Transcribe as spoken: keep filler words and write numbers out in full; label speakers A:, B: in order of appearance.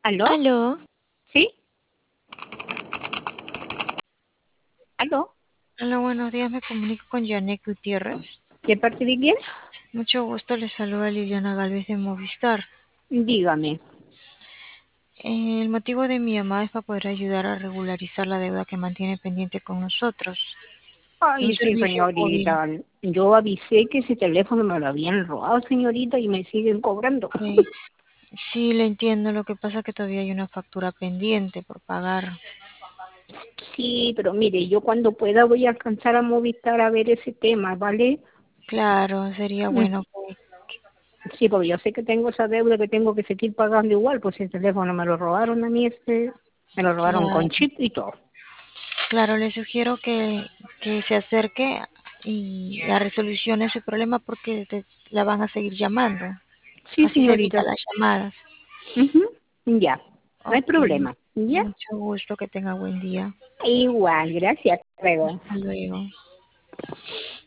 A: ¿Aló?
B: Aló,
A: ¿Sí? ¿Aló?
B: hola, buenos días, me comunico con Janet Gutiérrez.
A: ¿De parte de quién?
B: Mucho gusto, les saluda Liliana Galvez de Movistar.
A: Dígame.
B: Eh, el motivo de mi llamada es para poder ayudar a regularizar la deuda que mantiene pendiente con nosotros. Un
A: Ay, sí,
B: servicio móvil.
A: señorita. Yo avisé que ese teléfono me lo habían robado, señorita, y me siguen cobrando.
B: Eh, sí, le entiendo, lo que pasa es que todavía hay una factura pendiente por pagar.
A: Sí, pero mire, yo cuando pueda voy a alcanzar a Movistar a ver ese tema, ¿vale?
B: Claro, sería
A: Mm,
B: bueno que,
A: Sí, porque yo sé que tengo esa deuda que tengo que seguir pagando igual, pues el teléfono me lo robaron a mí, este, me lo robaron con
B: claro,
A: chip y todo.
B: claro, le sugiero que, que se acerque y la resolución de ese problema porque te, la van a seguir llamando.
A: Sí,
B: Así se evita
A: señorita.
B: las llamadas.
A: Ujú, Ya, no hay
B: Ok,
A: problema. ¿Ya?
B: mucho gusto, que tenga buen día.
A: Igual, gracias. Hasta luego.
B: Hasta luego.